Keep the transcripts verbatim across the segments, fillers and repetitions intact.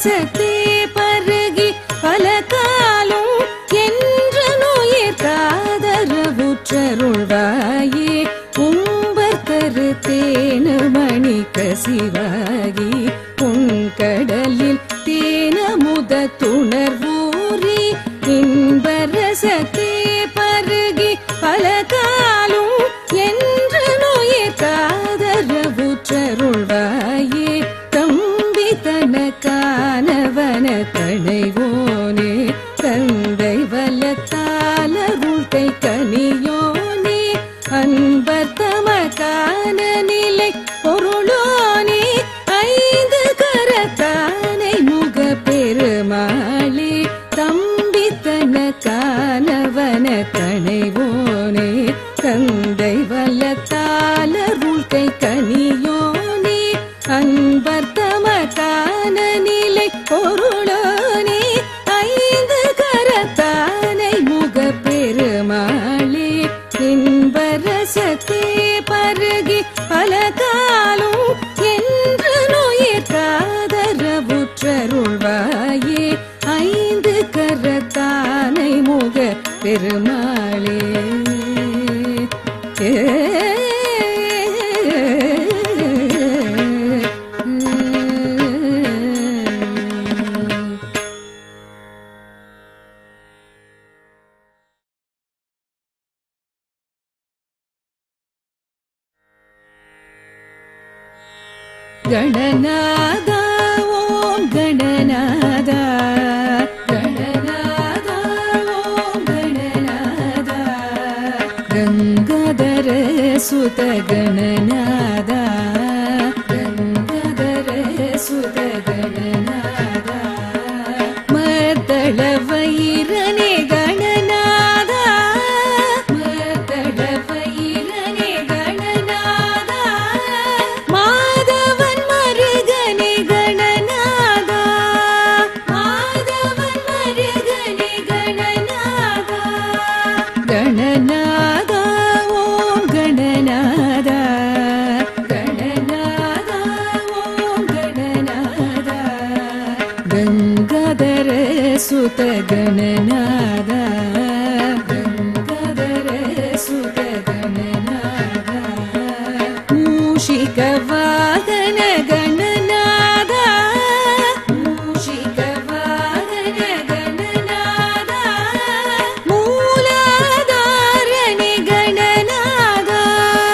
ரசத்தே பருகி பல காலம் என்ற நோயிற் காதரவுற்றருள்வாயே உம்பர் தரு தேனமணி கசிவாகி உன்கடலில் தேனமுத துணர்வூரி இன்பரசத்தே பருகி பல காலம் என்ற நோயிற் காதரவுற்றருள்வாயே தம்பி தனக்கானவன தனைவோனே தந்தை வலத்தாலருள் கை கனியோனே அன்பர் தமக்கான நிலை பொருளோனே ஐந்து கரத்தானை முக பெருமாளே தம்பி தனக்கானவன தனைவோனே தந்தை வலத்தாலருள் கை கனியோனே அன்பர் தமக்கான நிலை பொருளோனே ஐந்து கரத்தானை முக பெருமாளே இன்பரசத்தே பருகி பல காலம் என்று நோயிற் காதரவுற்றருள்வாயே ஐந்து கரத்தானை முக பெருமாளே गणनादा ओम गणनादा गणनादा ओम गणनादा गंगाधर सुत गणनादा गंगाधर सुत गणनादा मर्दळ वैरने गणनादा मर्दळ वैरने गणनादा गणनादा ओम गणनादा गणनादा ओम गणनादा गंगाधर सुत गणनादा गंगाधर सुत गणनादा मूषिक वाहन गणनादा मूषिक वाहन गणनादा मूलाधारणे गणनादा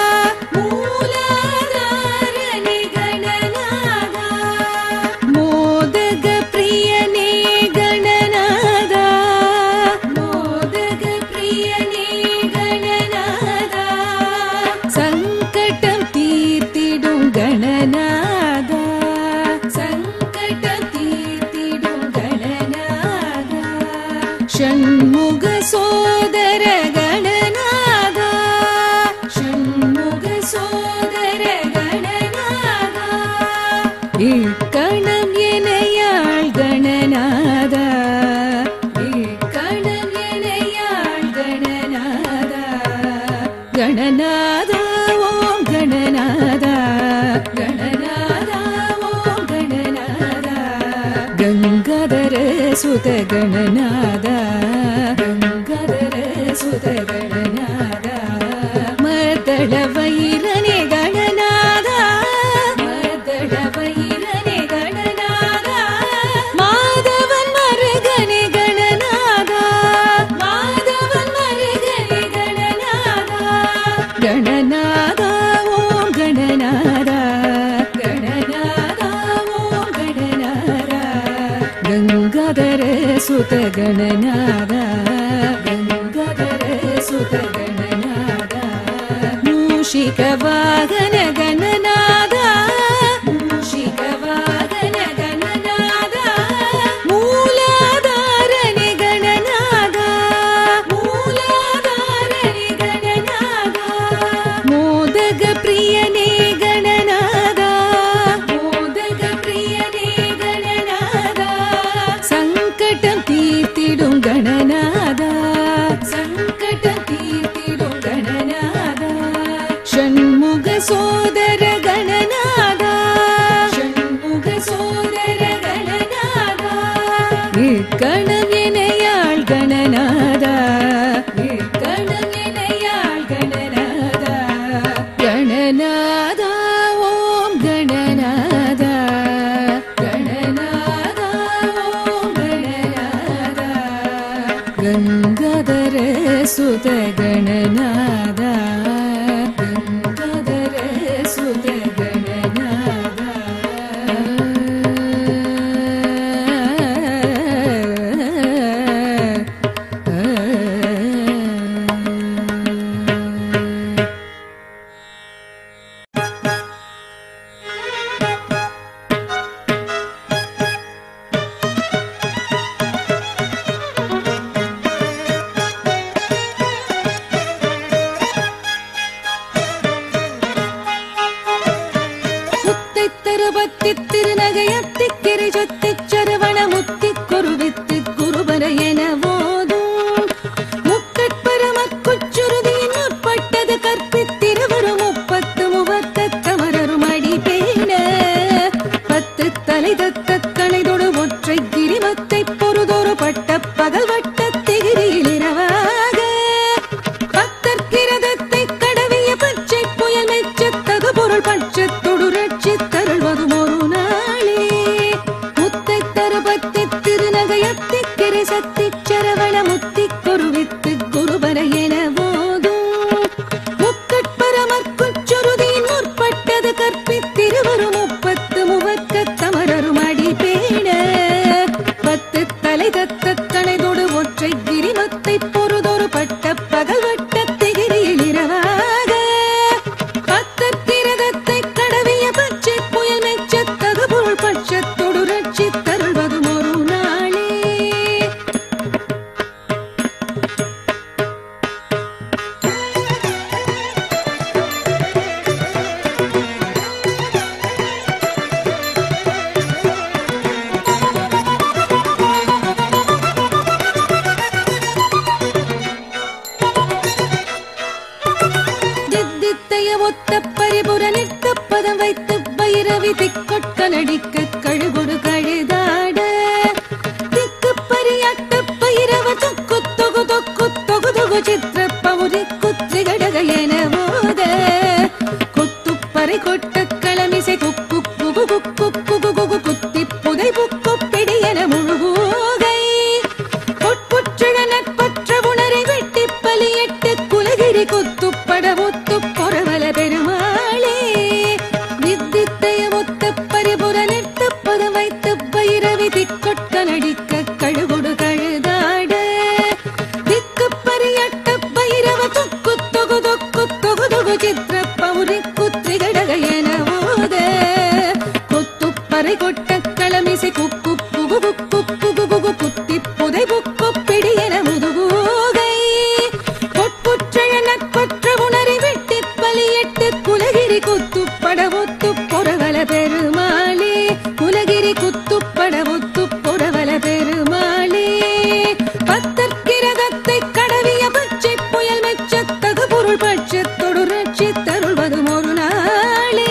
मूलाधारणे गणनादा मोदक प्रियने गणनादा मोदक प्रियने गणनादा संकटं तीर्तिडुं गणनादा संकटं तीर्तिडुं गणनादा षण्मुख सोदर गणनादा षण्मुख सोदर गणनादा इक्कणं एनैयाळ गणनादा इक्कणं एनैयाळ गणनादा गणनादा ओम गणनादा गणनादा ओम गणनादा गंगाधर सुत गणनादा गंगाधर सुत गणनादा मर्दळ वैरने गणनादा मर्दळ वैरने गणनादा माधवन मरुगने गणनादा माधवन मरुगने गणनादा गणनादा ओम गणनादा गणनादा ओम गणनादा गंगाधर सुत गणनादा गंगाधर सुत गणनादा मूषिक वाहन गणनादा मूषिक वाहन गणनादा मूलाधारणे गणनादा मूलाधारणे गणनादा मोदक प्रियने गणनादा मोदक प्रियने गणनादा संकटं तीर्तिडुं गणनादा संकटं तीर्तिडुं गणनादा षण्मुख सो சுத கணநாதா கங்கதர சுத கணநாதா திருநகையத்திக்கிரை சொத்தி சரவண முத்தி குருவித்து குருபர என போதும் முக்கட்பரமற்குச்சுருதியின் முற்பட்டது கற்பித்திருவரும் முப்பத்து முவத்த தமரரும் அடி பேண பத்து தலை தத்த கணைதொடு ஒற்றை கிரிமத்தை பொறுதொரு பட்ட பகல் வட்ட திகிரியில் இரவாக பத்தற்கிரதத்தை கடவிய பச்சை புயல் மெச்சத்தகு பொருள் பட்சத்தொடு ரட்சி தருள்வதும் ஒரு நாளே முத்தை தருபத்தி திருநகையத்திக்கிரை சத்தி சரவண முத்தி குருவித்து குருபர என போதும் முக்கட்பரமற்குச்சுருதியின் முற்பட்டது கற்பித்திருவரும் முப்பத்து முவக்க தமரரும் அடி பேண பத்து தலை தத்த கணைதொடு ஒற்றை கிரிமத்தை பொறுதொரு பட்ட பகல் வட்ட திகிரியில் இரவாக பத்தற்கிரதத்தை கடவிய பச்சை புயல் மெச்சத்தகு பொருள் பட்சத்தொடு ரட்சி தருள்வதும் ஒரு நாளே ஒத்த பரிபுர நிற்க பதம் வைத்து பைரவி திக்கொட்க நடிக்க கழுகுடு கழுதாட திக்கு பரியாட்ட பைரவ தொக்கு தொகு தொக்கு தொகு தொகு சித்திர பௌரி குத்ரி கடக என போத குத்து பறை கொட்ட களமிசை குக்கு குகு குக்கு குகு குகு குத்தி புதை புக்கு பிடி என முழுகூகை பொட்புற்றழ நட்பற்ற உணரை வெட்டி பலியட்டு குலகிரி குத்துப்பட ஒத்து பொறவல பெருமாளே வித்தித்தைய ஒத்த பரிபுர நிறுத்த பதம் வைத்து பைரவி திக்கொட்க நடிக்க கழுகுடு கழுதாட திக்கு பரியட்ட பைரவ தொக்கு தொகு தொக்கு தொகு தொகு சித்திர பௌரி குத்ரி கடக என ஓத கொத்து பறை கொட்ட களமிசை குக்கு குகு குக்கு குகு குகு குத்தி புதை புக்கு பிடி என முதுகூகை பொட்புற்றழ நட்பற்ற உணரை வெட்டி பலியட்டு குலகிரி குத்துப்பட ஒத்து பொறவல பெருமாளே குலகிரி குத்துப்பட ஒத்து பொறவல பெருமாளே பத்தற்கிரதத்தை கடவிய பச்சை புயல் மெச்சத்தகு பொருள் பட்சத்தொடு ரட்சி தருள்வதும் ஒரு நாளே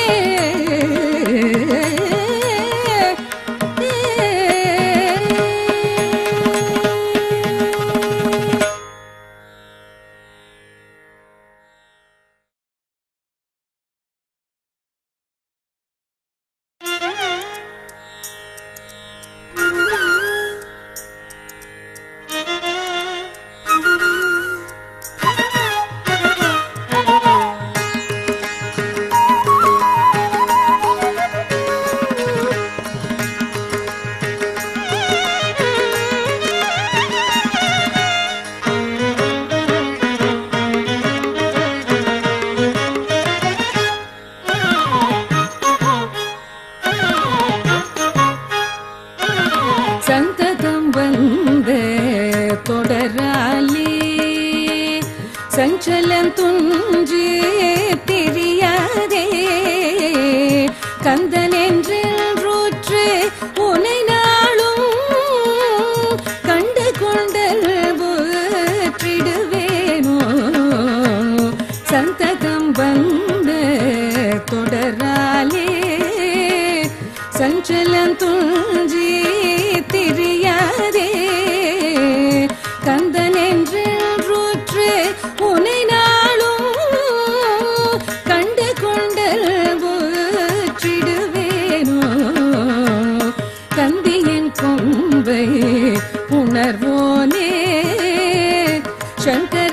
சந்ததம் வந்த தொடராலே சஞ்சலம் துஞ்சு தெரியாதே கந்தன் என்றூற்று உனை நாளும் கண்டு கொண்டல் போற்றிடுவேனோ சந்ததம் வந்த தொடராலே சஞ்சலம் துஞ்சி தெரியாதே கந்தன் என்றூற்று உனை நாளும் கண்டு கொண்டல் போற்றிடுவேனோ கந்தியின் கொம்பை உணர்வோனே சங்கர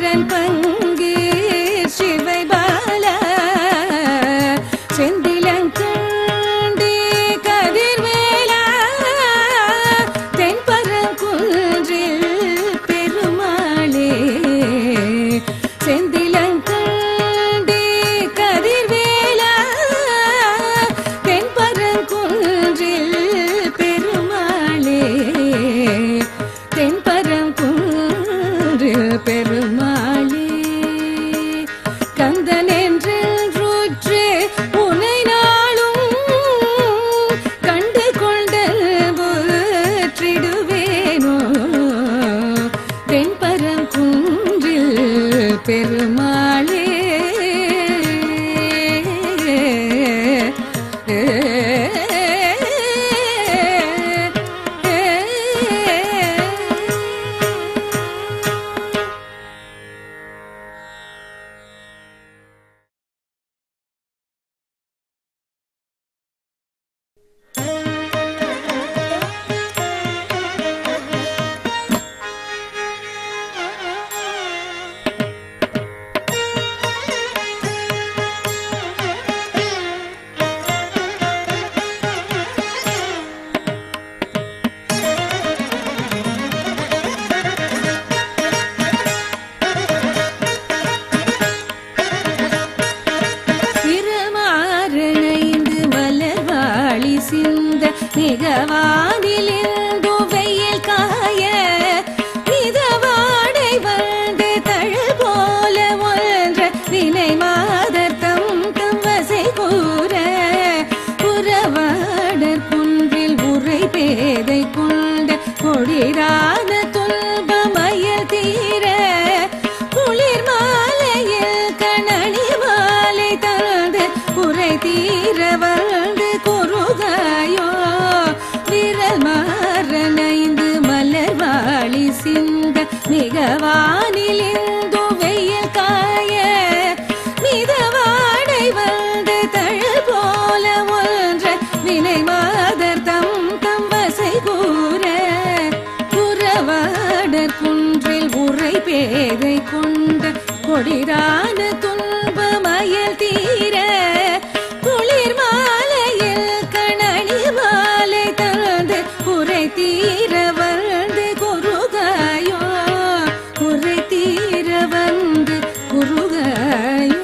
வானிலிருந்து வெயில் காய மிதவாடை வந்து தழல் போல ஒன்ற வினை மாதர் தம் தம் வசை கூற புறவாடர் குன்றில் உரை பேதை கொண்ட கொடிரான துன்பமயல் தீர குளிர் மாலையில் கணனி மாலை தந்து உரை தீர வந்து குறுகாயோ விரல் மாறனைந்து மலர் வாழி சிந்த மிகவானிலிந்து வெயில் காய மிதவாடை வந்து தழல் போல ஒன்ற வினை மாதர் தம் தம் வசை கூற புறவாடர் குன்றில் உரை பேதை கொண்ட கொடிரான துன்பமயல் தீர குளிர் மாலையில் கணனி மாலை தந்து உரை தீர வந்து குறுகாயோ உரை தீர வந்து குறுகாயோ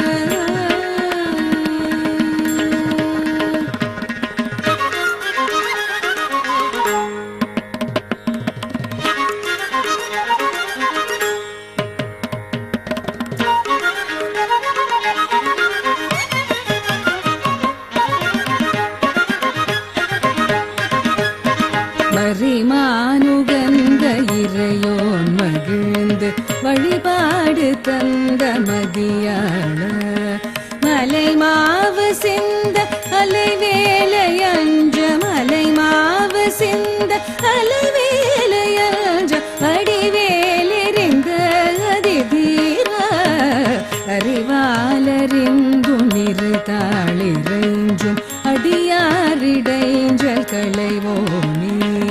மறிமானுகந்த இறையோன் மகிழ்ந்து வழிபாடு தந்த மதியான மலை மாவு சிந்த அலை வேலையஞ்ச மலை மாவு சிந்த அலை வேலையஞ்ச வடிவேலெறிந்த அதிதீர அறிவாலறிந்து நிறுத்தாளிறைஞ்சும் அடியாரிடைஞ்சல் களைவோனே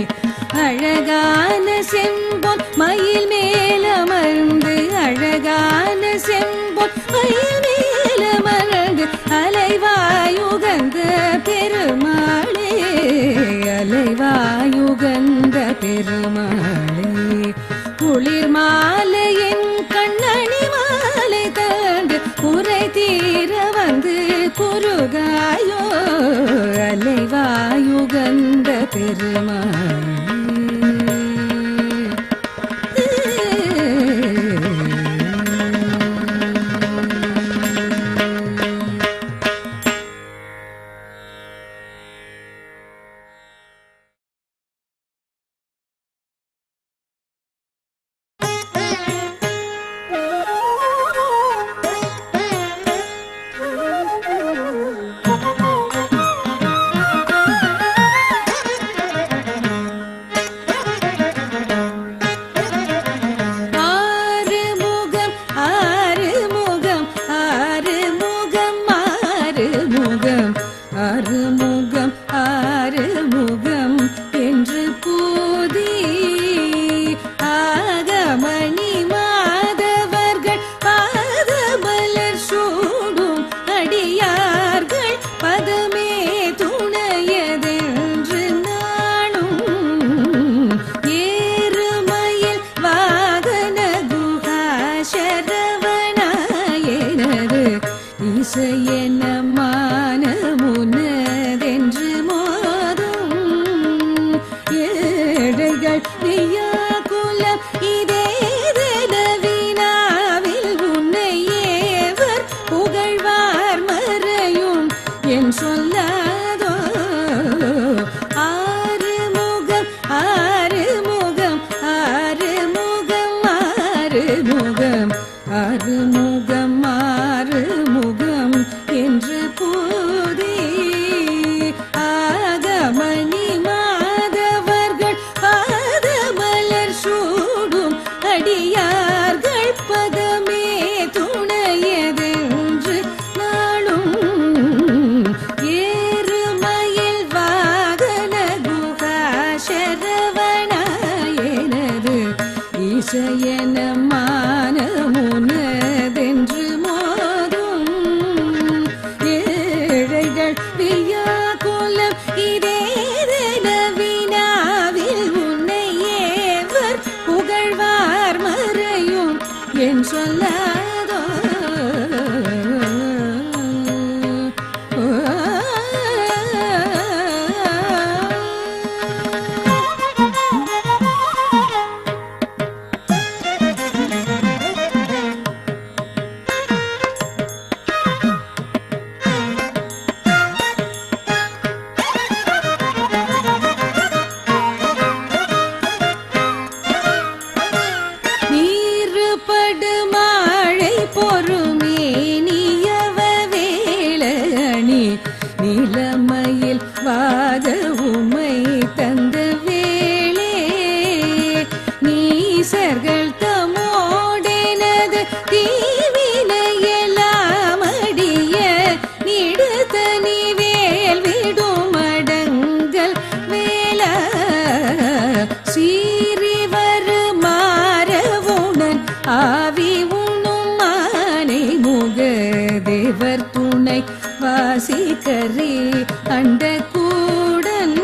அழகான செம்பொன் மயில் மேலமர்ந்து அழகான செம்பொன் மயில் மேலமர்ந்து அலைவாயுகந்த பெருமாளே அலைவாயுகந்த பெருமாளே குளிர் மாலையின் கண்ணணி மாலை தந்து உரை தீர வந்து குறுகாயோ அலைவாயுகந்த பெருமாளே அறுமுகம் ஆறுமுகம் என்று பூதி ஆகமணி மாதவர்கள் பாதமலர் சூடும் அடியார்கள் பதமே துணையதென்று நானும் ஏறுமயில் வாகன குஹா சரவணாயனது இசையென மானமுனதென்று மோதும் ஏழைகள் வியாகுலம் இதேதென வினாவில் உன்னை ஏவர் புகழ்வார் மறையும் என் சொல்லாதோ ஆறுமுகம் ஆறுமுகம் ஆறுமுகம் ஆறுமுகம் ஆறுமுகம் ஆறுமுகம் என்று பூதி ஆகமணி மாதவர்கள் பாதமலர் சூடும் அடியார்கள் பதமே துணையதென்று நாளும் ஏறுமயில் வாகன குஹா சரவணாயனது இசையென மானமுனதென்று மோதும் ஏழைகள் வியாகுலம் இதேதென வினாவில் உன்னை ஏவர் புகழ்வார் மறையும் என் சொல்லாதோ சீரிவர் மாறவுணன் ஆவி உண்ணும் மானை முக தேவர் துணை வாசிக்கரே அண்ட கூடன்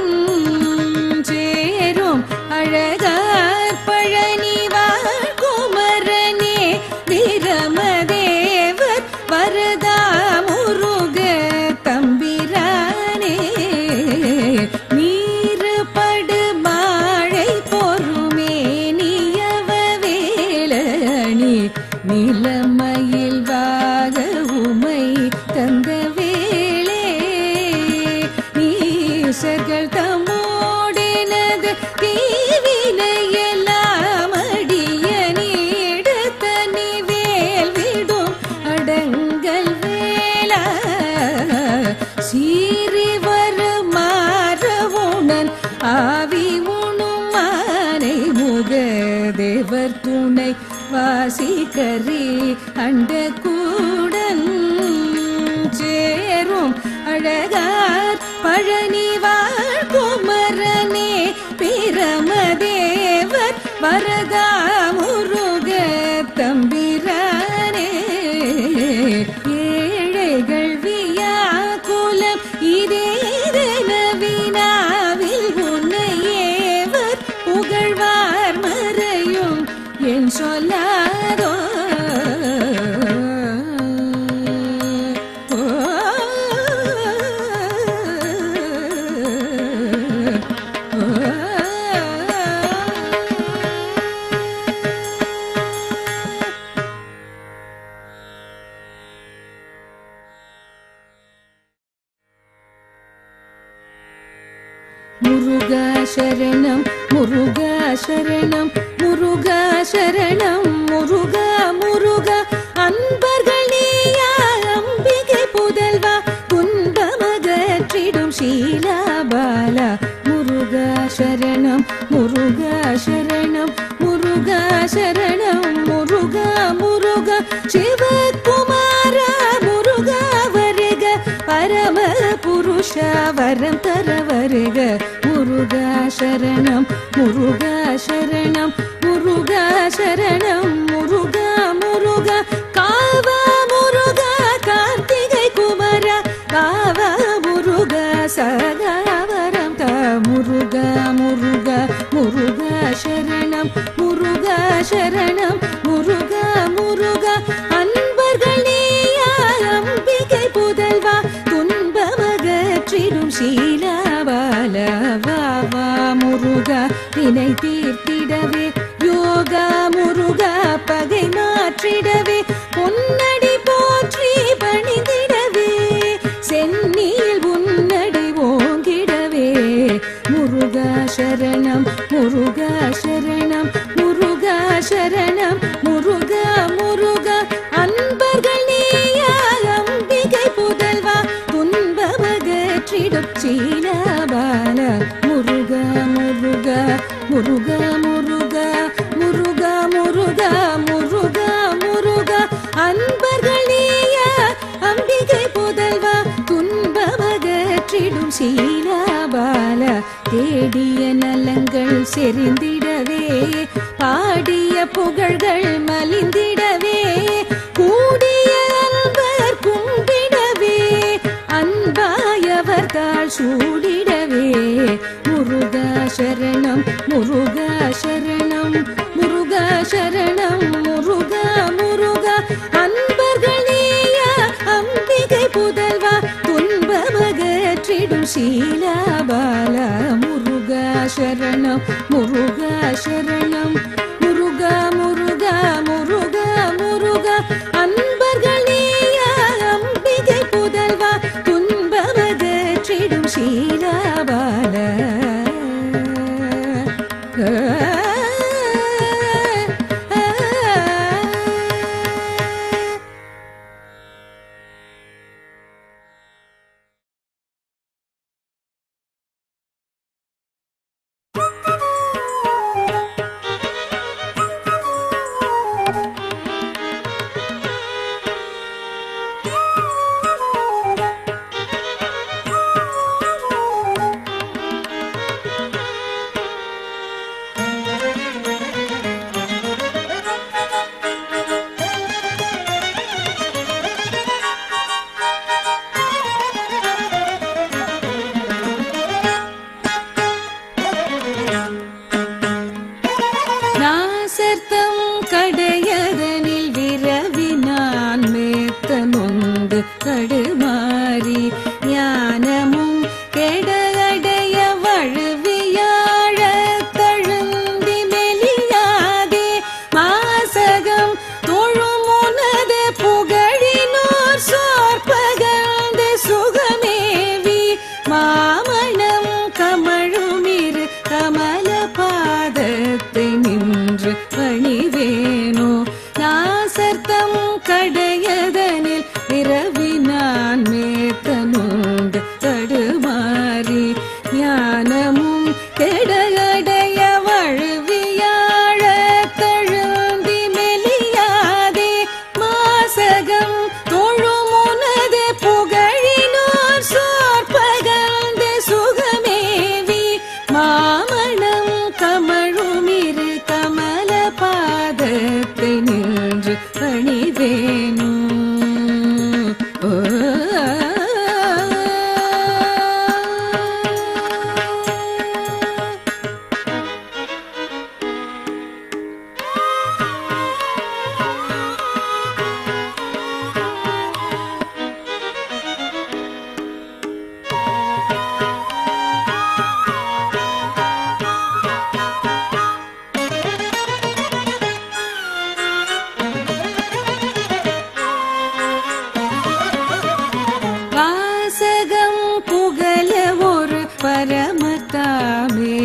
சேரும் அழகார் பழனி வாழ்குமரனே வீரமதேவர் வரதா முருக தம்பிரானே நீருபடு மாழை பொறுமே நீயவ வேலணி நிலமயில் வாக உமை தந்த வேளே நீசர்கள் தம்மோடெனது தீவினையெல்லாம் அடிய நீட தனி வேல் விடும் அடங்கல் வேளா சீரிவர் மாறவுணன் ஆவி உண்ணும் மானை முக தேவர் துணை வாசிக்கரே அண்ட கூடன் சேரும் அழகார் பழனி வாழ்குமரனே பிரமதேவர் வரதா முருக தம்பிரானே ஏழைகள் வியாகுலம் இதேதென வினாவில் உன்னையேவர் புகழ்வார் மறையும் என் சொல்லாதோ முருகா சரணம் முருகா சரணம் முருகா சரணம் முருகா முருகா அன்பர்கள் நீயா அம்பிகை புதல்வா துன்பமகற்றிடும் ஷீலாபாலா முருகா சரணம் முருகா சரணம் முருகா சரணம் முருகா முருகா சிவகுமாரா முருகா வருக பரம புருஷா வரம் தர வருக முருகா சரணம் முருகா சரணம் முருகா சரணம் முருகா முருகா காவா முருகா கார்த்திகை குமரா காவா முருகா சகாவரம் தா முருகா முருகா முருகா சரணம் முருகா சரணம் முருகா முருகா அன்பர்கள் நீயா அம்பிகை புதல்வா துன்பமகற்றிடும் ஷீலாபாலா வா வா முருகா வினை தீர்த்திடவே யோகா முருகா பகை மாற்றிடவே பொன்னடி போற்றி பணிந்திடவே சென்னியில் உன்னடி ஓங்கிடவே முருகா சரணம் முருகா சரணம் முருகா சரணம் முருகா முருகா அன்பர்கள் நீயா அம்பிகை புதல்வா துன்பமகற்றிடும் ஷீலாபாலா முருகா முருகா முருகா முருகா முருகா முருகா முருகா முருகா அன்பர்கள் நீயா அம்பிகை புதல்வா துன்பமகற்றிடும் ஷீலாபாலா தேடிய நலங்கள் செறிந்திடவே பாடிய புகழ்கள் மலிந்திடவே கூடிய அன்பர் கும்பிடவே அன்பாயவர் தாழ் சூடிடவே முருகா சரணம் முருகா சரணம் முருகா சரணம் முருகா முருகா அன்பர்கள் நீயா அம்பிகை புதல்வா துன்பமகற்றிடும் ஷீலாபாலா முருகா சரணம் முருகா சரணம் முருகா முருகா முருகா முருகா அன்பர்கள் நீயா அம்பிகை புதல்வா துன்பமகற்றிடும் ஷீலாபாலா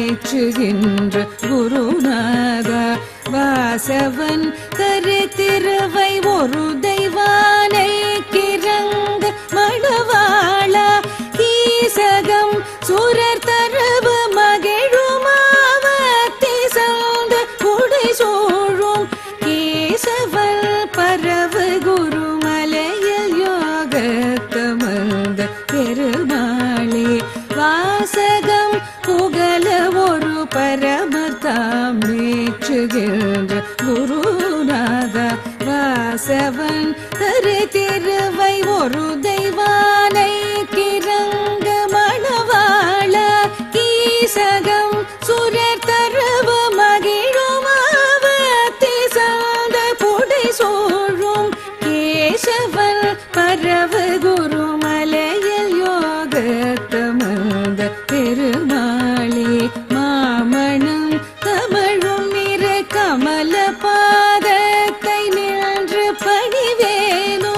மேச்சுகின்ற குருநாதா வாசவன் கருத்திருவை ஒரு தெய்வானை கிறங்க மடவாளா கீசகம் சுரர் தரவு மகிழுமாவத்தி சந்த குடை சோழும் கேசவல் பரவு குருமலையில் யோகத்தமர்ந்த பெருமாளே வாசகம் புகழ ஒரு பரமர்த்தாம் மேச்சுகின்ற குருநாதா வாசவன் தரு திருவை ஒரு தெய்வானை கிறங்க மணவாள கீசகம் சுரர் தரவு மகிழுமாவத்தி சாந்த புடை சோழும் கேசவன் பரவு குருமலையில் யோகத்தமர்ந்த பெருமாளே மாமணம் தமிழும் இரு கமல பாதத்தை நின்று பணிவேனோ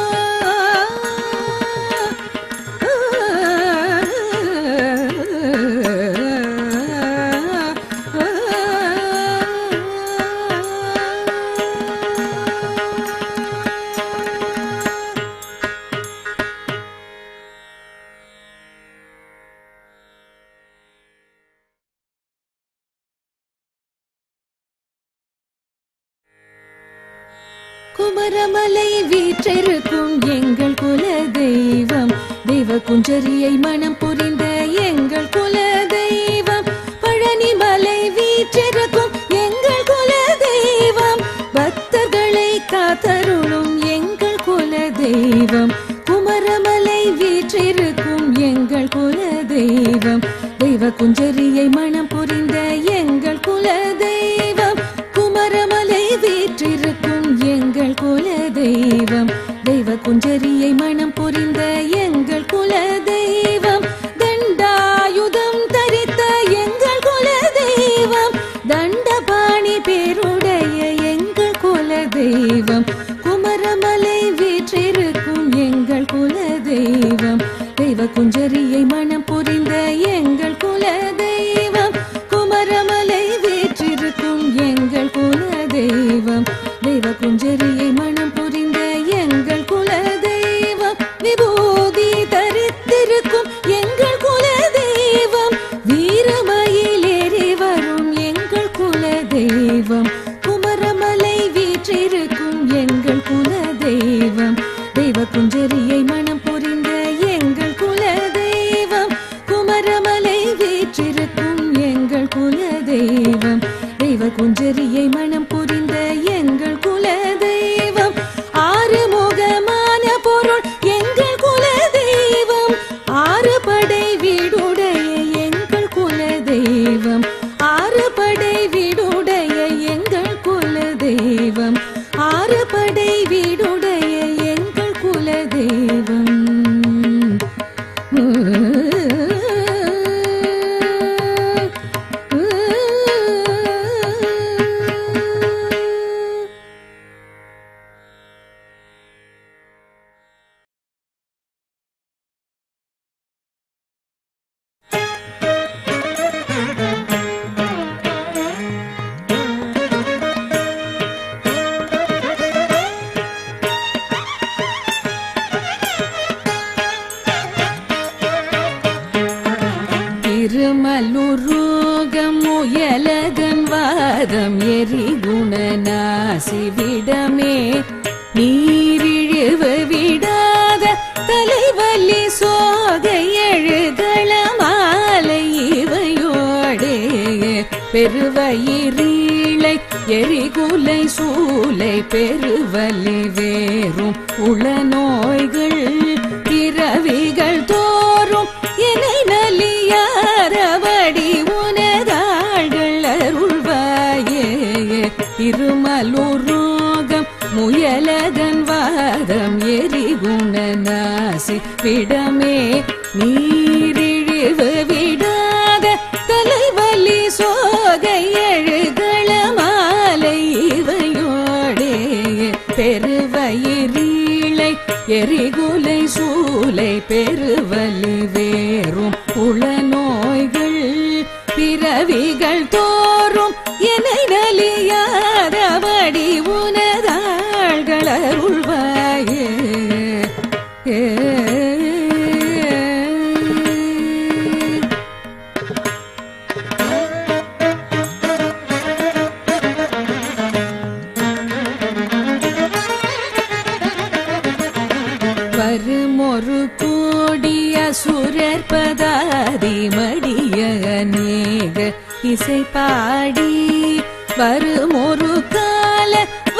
குமரமலை வீற்றிருக்கும் எங்கள் குல தெய்வம் தெய்வ குஞ்சரியை மனம் புரிந்த எங்கள் குல தெய்வம் பழனிமலை வீற்றிருக்கும் எங்கள் குல தெய்வம் பக்தர்களை காத்தருளும் எங்கள் குல தெய்வம் குமரமலை வீற்றிருக்கும் எங்கள் குல தெய்வம் தெய்வ குஞ்சரியை மனம் புரிந்த எங்கள் குல தெய்வம் குமரமலை வீற்றிருக்கும் எங்கள் குல தெய்வம் தெய்வ குஞ்சரியை மனம் புரிந்த எங்கள் குல தெய்வம் தண்டாயுதம் தரித்த எங்கள் குல தெய்வம் தண்டபாணி பேருடைய எங்கள் குல தெய்வம் குமரமலை வீற்றிருக்கும் எங்கள் குல தெய்வம் தெய்வ குஞ்சரியை மனம் புரிந்த எங்கள் குல தெய்வம் குமரமலை வீற்றிருக்கும் எங்கள் குல தெய்வம் தெய்வ குஞ்சரியை மனம் புரிந்த எங்கள் குல தெய்வம் விபூதி தரித்திருக்கும் எங்கள் குல தெய்வம் வீரமயிலேறி வரும் எங்கள் குல தெய்வம் குமரமலை வீற்றிருக்கும் எங்கள் குல தெய்வம் தெய்வ குஞ்சரியை மனம் புரிந்த எங்கள் குல தெய்வம் குமரமலை வீற்றிருக்கும் எங்கள் குல தெய்வம் தெய்வ குஞ்சரியை மனம் புரிந்த எங்கள் குல தெய்வம் ஆறு முகமான பொருள் எங்கள் குல தெய்வம் ஆறு படை வீடுடைய எங்கள் குல தெய்வம் ஆறு படை வீடுடைய எங்கள் குல தெய்வம் ஆறு படை வீடுடைய எங்கள் குல தெய்வம் திருமலுருகம் முயலகன் வாதம் எரிகுணநாசி விடமே நீரிழிவு விடாத தலைவலி சோகை எழுதள மாலை இவையோடே பெருவயிரீளை எரிகுலை சூலை பெருவலி வேறும் உள நோய்கள் பிறவிகள் தோறும் என்னை நலியாரபடி உனதாள்கள் அருள்வாயே இருமலுருகம் முயலகன் வாதம் எரிகுணநாசி விடமே நீரிழிவு விடாத தலைவலி சோகை எழுதள மாலை இவையோடே பெருவயிரீளை எரிகுலை சூலை பெருவலி வேறும் உள நோய்கள் பிறவிகள் பிறவிகள் தோறும் என்னை நலியாதபடி உனதாள்கள் அருள்வாயே. வருமொரு கோடிய சுரற்பதாதி மடிய அநேக இசை பாடி வருமொரு கால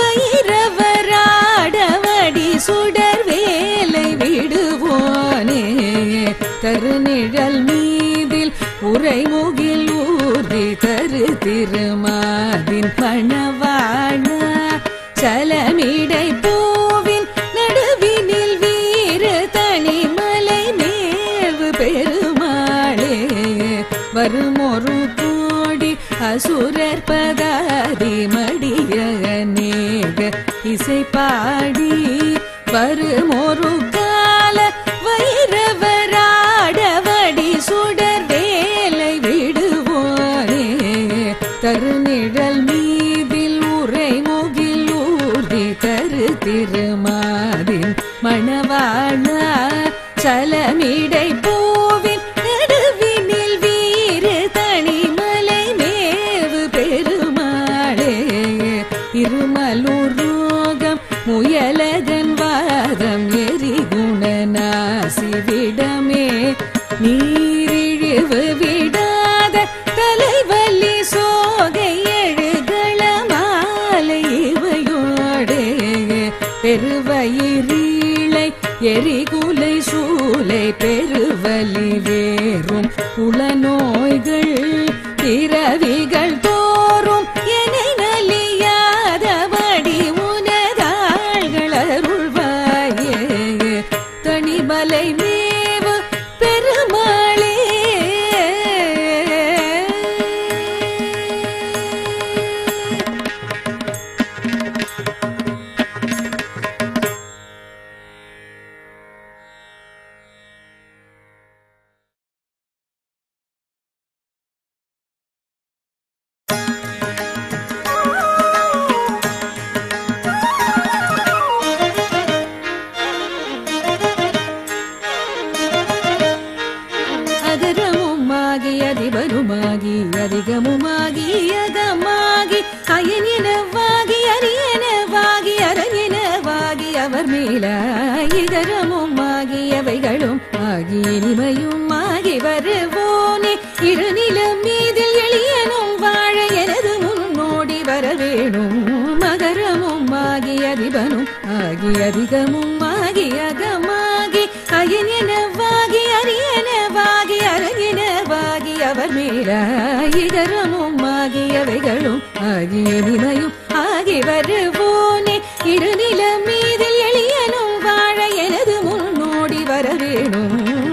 வைரவராடவடி சுடர் வேலை விடுவோனே. கருநிழல் மீதில் உரைமுகில் ஊர்தி தரு திருமாதின் மணவாழ சலமிடை பூவின் நடுவினில் வீர தனிமலை மேவு பெருமாளே. வருமொரு கோடி அசுரர் பதாதி மடிய அநேக இசை பாடி வருமொரு கால வைரவராடவடி சுடர் வேலை விடுவோனே. கருநிழல் மீதில் உரைமுகில் ஊர்தி தரு திருமாதின் மணவாழ சலமிடை பூவின் நடுவினில் வீர தனிமலை மேவு பெருமாளே. இருமலூர் ரோகம் முயலகன் வாதம் எரிகுணநாசி விடமே நீரிழிவு விடாத தலைவலி சோகை எழுகள மாலை இவையோடே. பெருவயிரீளை எரிகுலை சூலை பெருவலி வேறும் உளநோய்கள் பிறவிகள் தோறும் என்னை நலியாதபடி உனதாள்கள் அருள்வாயே. தனிமலை மேவு பெருமாளே. அகரமுமாகி அதிபருமாகி அதிகமுமாகி அகமாகி அயனினவாகி அரியனவாகி அரணினவாகி அவர் மேலாய் இதரமுமாகி அவைகளும் ஆகி இனிமையும் ஆகி வருவோனே. இருநிலம் மீதில் எளியனும் வாழ எனது முன்னோடி வரவேணும். மகரமும் ஆகி அதிபனும் ஆகி அதிகமும் ஆகி அகமாகி அயனினவாகி அரியனவாகி அரணினவாகி அவர் மேலாய் இதரமும் ஆகி அவைகளும் ஆகி இனிமையும் ஆகி வருவோனே. இருநிலம் மீதில் எளியனும் வாழ எனது முன்னோடி வரவேணும்.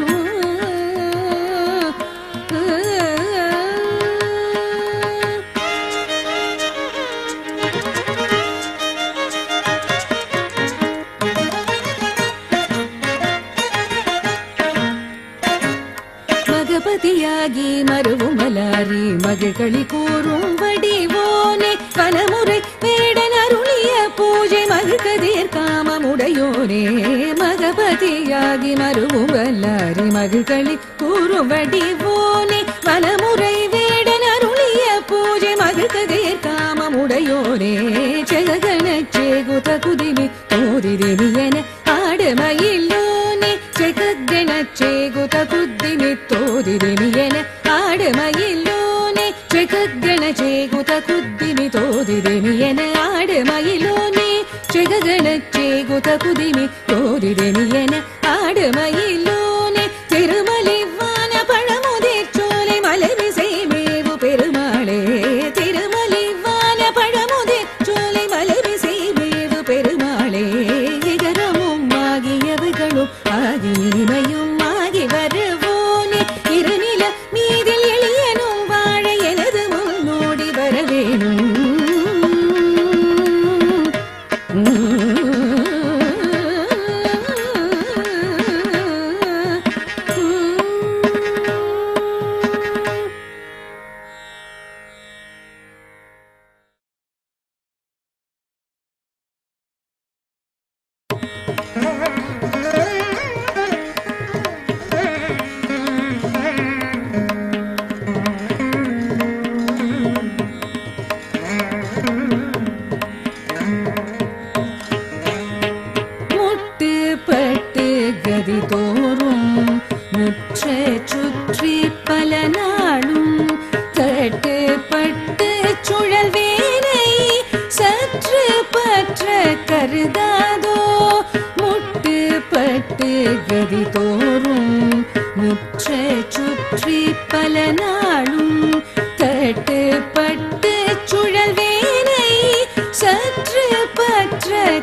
மகபதியாகி மருவும் மலாரி மகிழ்களி கூறும் வடிவோனே. வனமுறை வேடன் அருளிய பூஜை மகிழ்கதிர் காமமுடையோனே. மகபதியாகி மருவும் மலாரி மகிழ்களி கூறும் வடிவோனே. வனமுறை வேடன் அருளிய பூஜை மகிழ்கதிர் காமமுடையோனே. ஜெககண சேகுத குதிமி தோதிதினியன ஆடுமயிலோனே. ஜெககண சேகுத குதிமி தோதிதினியன ஆடுமயிலோனே. ஜெககண சேகுத குதிமி தோதிதினியன ஆடுமயிலோனே. ஜெககண சேகுத குதிமி தோதிதினியன ஆடுமயிலோனே. திருமலை வான பழமுதிர் சோலை மலரிசை மேவு பெருமாளே. திருமலை வான பழமுதிர் சோலை மலரிசை மேவு பெருமாளே. இதரமும் ஆகியவைகளும் ஆகி இனிமையும் ஆகி வருவோனே. இருநில மீதில் எளியனும் வாழ எனது முன்னோடி வரவேணும்.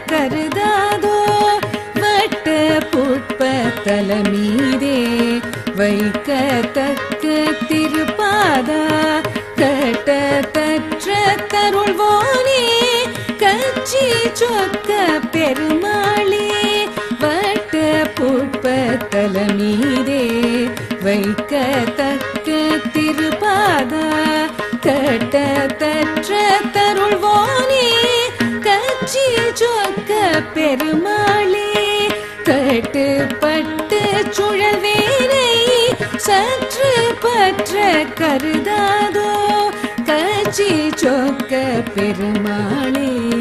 கருதாதோ வட்ட புட்பத்தல மீதே வைக்கத்தக்க திருப்பாதா கட்ட தற்ற தருள்வோனே கச்சி சொக்க பெருமாளே வட்ட புட்பத்தல மீதே வைக்கத்தக்க திருப்பாதா கட்ட தற்ற தருள்வோனே கச்சி சொக்க பெருமாளே கட்டுப்பட்டு சுழல்வேனை சற்று பற்ற கருதாதோ கச்சி சொக்க பெருமாளே.